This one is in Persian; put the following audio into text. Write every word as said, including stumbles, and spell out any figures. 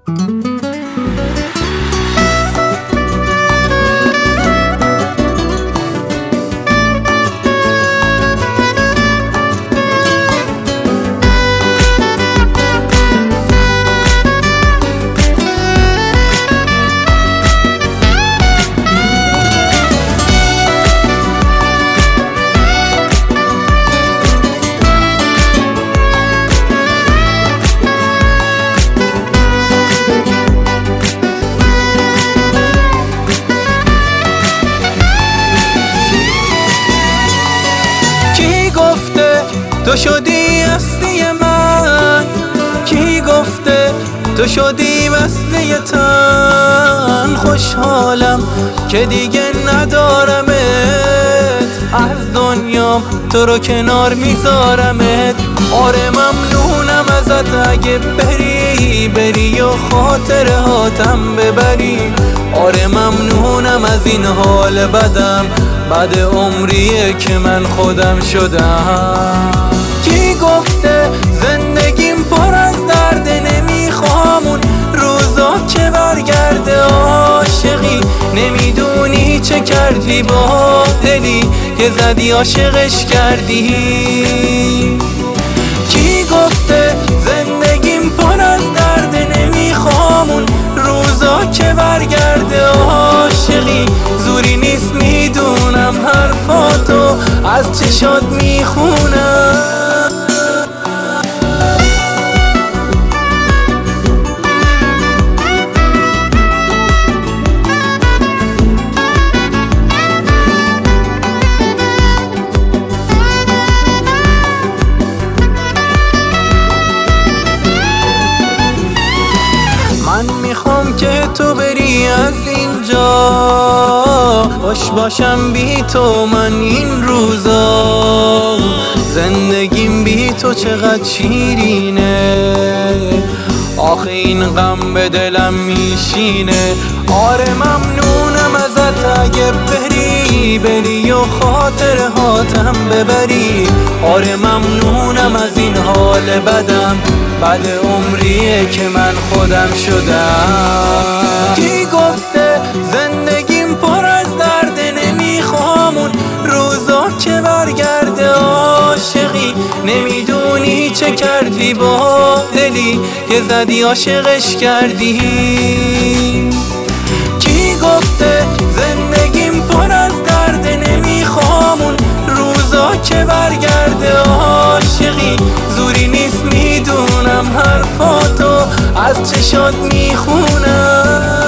تو شدی اصلی من، کی گفته تو شدی وصله تن؟ خوشحالم که دیگه ندارمت، از دنیام تو رو کنار میذارمت. آره ممنونم ازت اگه بری بری و خاطره هاتم ببری. آره ممنونم از این حال بدم، بعد عمریه که من خودم شدم. کی گفته زندگیم پر از درد، نمیخوام اون روزا که برگرده. عاشقی نمیدونی چه کردی با دلی که زدی عاشقش کردی. کی گفته زندگیم پر از درد، نمیخوام اون روزا که برگرده. عاشقی زوری نیست میدونم، حرفاتو از چشات میخونم. من میخوام که تو بری از اینجا، باش باشم بی تو من این روزا. زندگیم بی تو چقدر شیرینه، آخه این غم به دلم میشینه. آره ممنونم ازت اگه بری بری و خاطره هاتم ببری. آره ممنونم از این حال بدم، بعد عمریه که من خودم شدم. کی گفته زندگیم پر از درد، نمیخوام اون روزا که برگرده. عاشقی نمیدونی چه کردی با دلی که زدی عاشقش کردی. کی گفته زندگیم پر از درد، نمیخوام اون روزا که برگرده. عاشقی زوری نیست میدونم، حرفاتو از چشات میخونم.